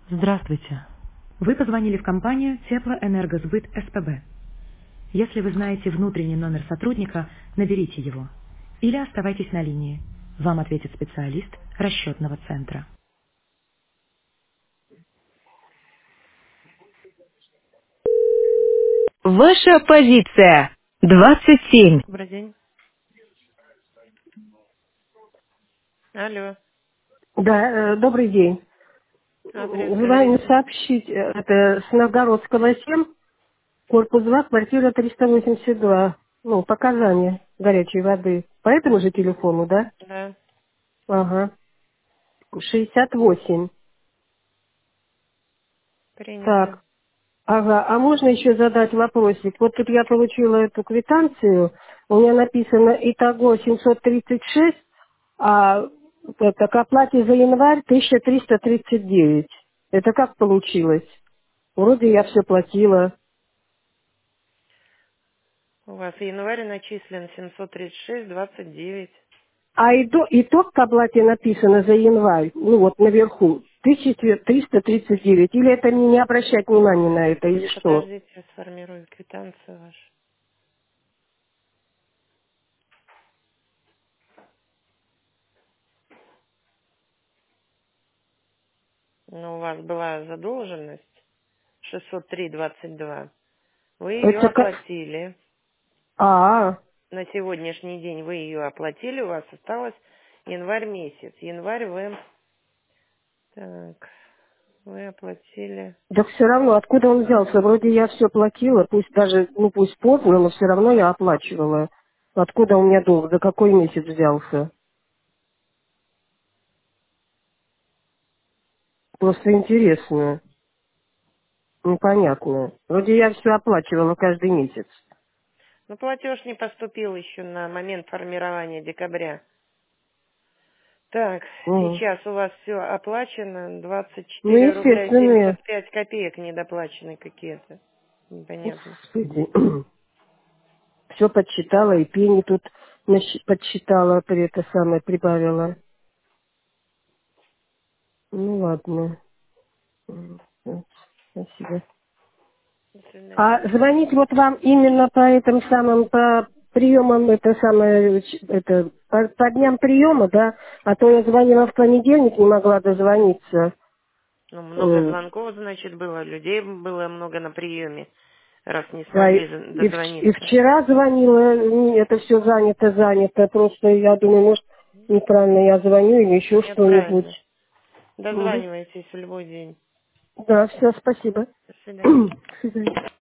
Здравствуйте. Вы позвонили в компанию Теплоэнергосбыт СПБ. Если вы знаете внутренний номер сотрудника, наберите его. Или оставайтесь на линии. Вам ответит специалист расчетного центра. Ваша позиция. 27. Добрый день. Алло. Да, добрый день. Адрес Желаю говорите. сообщить, это с Новгородского 7, корпус 2, квартира 382. Ну, показания горячей воды. По этому же телефону, да? Да, Ага. 68. принято. Так, ага. А можно еще задать вопросик? Вот тут я получила эту квитанцию, у меня написано итого 736, а это к оплате за январь 1339. Это как получилось? Вроде я все платила. У вас в январе начислен 736,29. А итог к оплате написано за январь, ну вот наверху, 1339. Или это мне не обращать внимания на это, или что? Подождите, я сформирую квитанцию вашу. Ну, у вас была задолженность 603,22. Вы ее Это как... оплатили. А, На сегодняшний день вы ее оплатили, у вас осталось январь месяц. Январь вы... Так, вы оплатили... да все равно, откуда он взялся? Вроде я все платила, пусть даже, ну пусть поздно, но все равно я оплачивала. Откуда у меня долг? За какой месяц взялся? Просто интересно, непонятно. Вроде я все оплачивала каждый месяц. Ну, платеж не поступил еще на момент формирования декабря. Так, Мгм. сейчас у вас все оплачено, Ну, 24 рубля естественно, 75 копеек недоплачены какие-то. Непонятно. господи, все подсчитала, и пени тут подсчитала, это самое прибавила. Ну, ладно. Спасибо. До свидания. А звонить вот вам именно по этим самым, по приемам, это самое, это, по дням приема, да? А то я звонила в понедельник, не могла дозвониться. Ну, много Э, звонков, значит, было. Людей было много на приеме, раз не Да, смогли и дозвониться. вчера звонила, это все занято. Просто я думаю, может, неправильно я звоню или еще Нет, что-нибудь. правильно. Мгм. Дозванивайтесь в любой день. Да, все, спасибо. До свидания. До свидания.